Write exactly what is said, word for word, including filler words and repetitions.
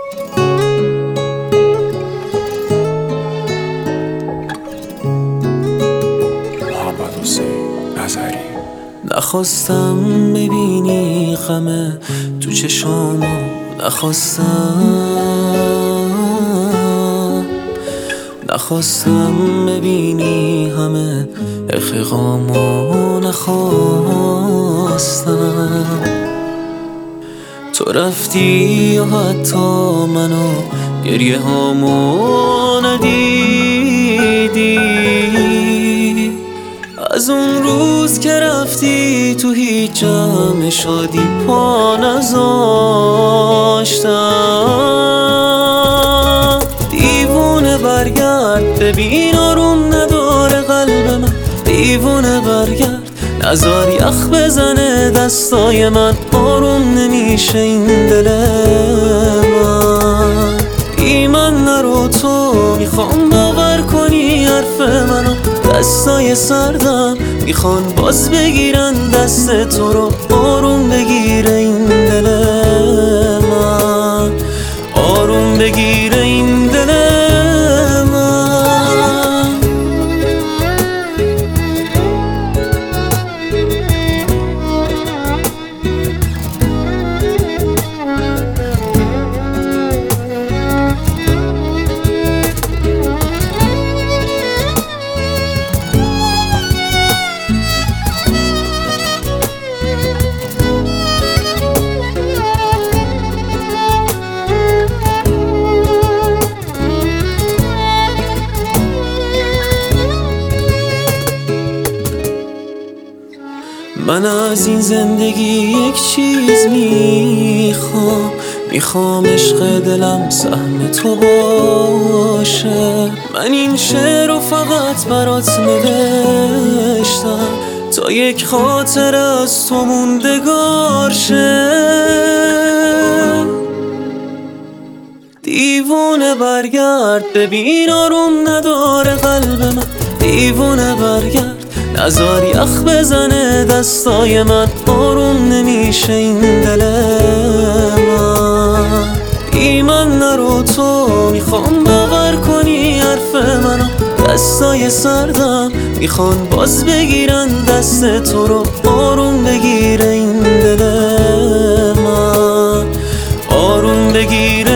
محمد حسین نظری. نخواستم ببینی غمه تو چشامو، نخواستم نخواستم ببینی همه اخغامو، نخواستم تو رفتی و حتی منو گریه هامو ندیدی. از اون روز که رفتی تو هیچ جمع شادی پا نذاشتم. دیوونه برگرد ببین آروم نداره قلب من، دیوونه برگرد نذار یخ بزنه دستای من، آروم نمیشه این دل من. ایمن نرو تو میخوام باور کنی حرف منو، دستای سردم میخوان باز بگیرن دست تو رو، آروم بگیره این دل من، آروم بگیره این دل من. من از این زندگی یک چیز میخوام، میخوام عشق دلم سهم تو باشه. من این شعر رو فقط برات نوشتم تا یک خاطر از تو موندگار شه. دیوونه برگرد ببین آروم نداره قلب من، دیوونه برگرد نذار یخ بزنه دستای من، آروم نمیشه این دل من. ایمن نرو تو میخوام باور کنی حرف منو، دستای سردم میخوان باز بگیرن دست تو رو، آروم بگیره این دل من، آروم بگیره